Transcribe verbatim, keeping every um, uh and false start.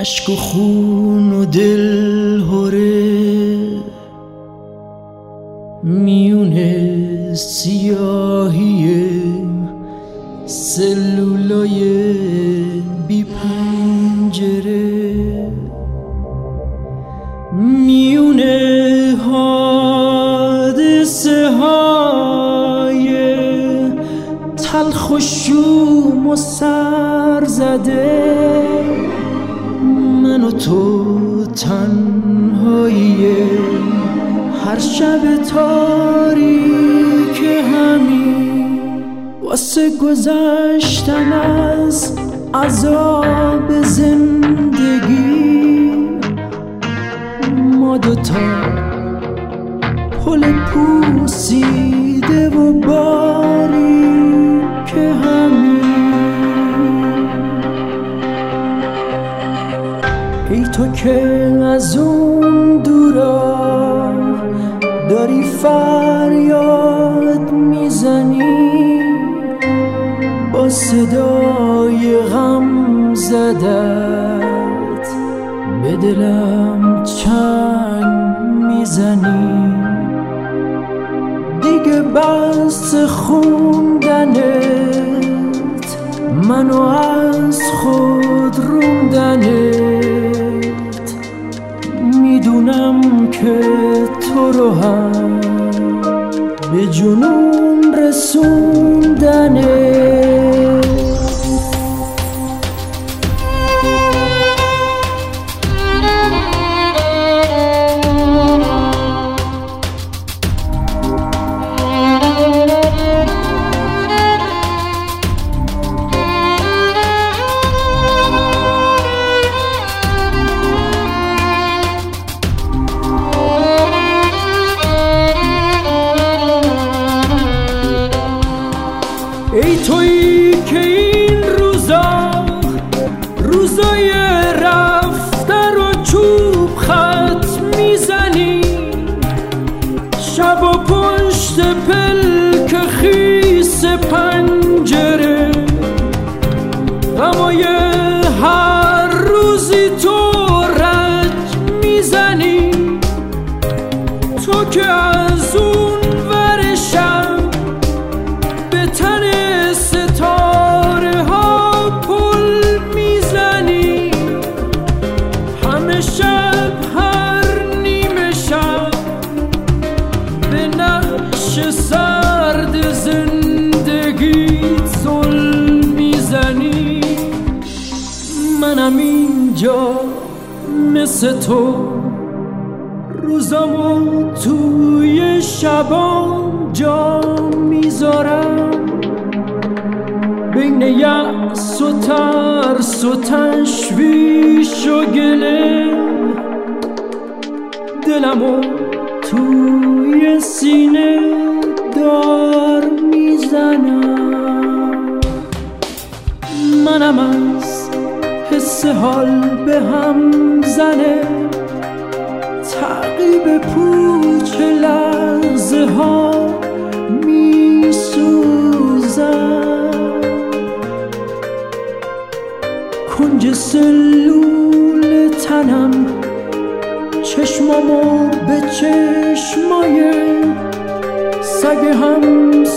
اشک و خون و دل هره میونه سیاهی سلولای بی پنجره، میونه حادثه های تلخ و شوم و سر زده، من و تو تنهایی هر شب تاریک همین واسه گذشتن از عذاب زندگی. ما دوتا پل پوسیده و باریک همین. ای تو که از اون دورا داری فریاد میزنی، با صدای غم زدت به دلم چنگ میزنی. دیگه بس خوندنت منو از خود روندنت، میدونم که تو رو هم به جنون رسوندنت. ای تویی که این روزا روزای رفتن رو چوب خط میزنی، شب و پشت پلک خیس پنجره، غمای هر روزی تو رنج میزنی. تو که از اون ور شب به تن ستاره ها پل میزنی، همه شب هر نیمه شب به نقش سرد زندگیت زل میزنی. منم اینجا مثل تو روزامو توی شبام جا میذارم، بین یأس و ترس و تشویش و گله، دلمو توی سینه دار میزنم. منم از حس حال به هم زنه، تعقیب پوچ لحظه ها می سوزم، کنج سلول تنم چشمامو به چشمای سگ هم